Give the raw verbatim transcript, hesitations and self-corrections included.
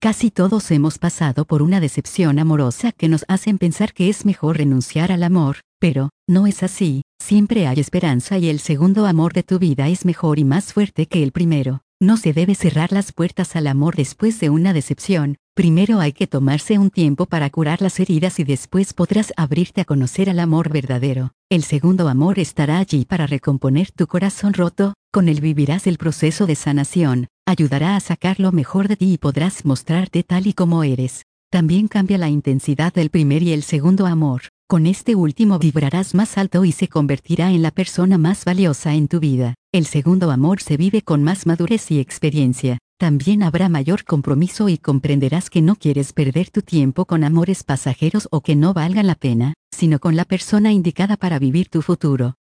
Casi todos hemos pasado por una decepción amorosa que nos hacen pensar que es mejor renunciar al amor, pero, no es así, siempre hay esperanza y el segundo amor de tu vida es mejor y más fuerte que el primero. No se debe cerrar las puertas al amor después de una decepción, primero hay que tomarse un tiempo para curar las heridas y después podrás abrirte a conocer al amor verdadero. El segundo amor estará allí para recomponer tu corazón roto, con él vivirás el proceso de sanación, ayudará a sacar lo mejor de ti y podrás mostrarte tal y como eres. También cambia la intensidad del primer y el segundo amor. Con este último vibrarás más alto y se convertirá en la persona más valiosa en tu vida. El segundo amor se vive con más madurez y experiencia. También habrá mayor compromiso y comprenderás que no quieres perder tu tiempo con amores pasajeros o que no valgan la pena, sino con la persona indicada para vivir tu futuro.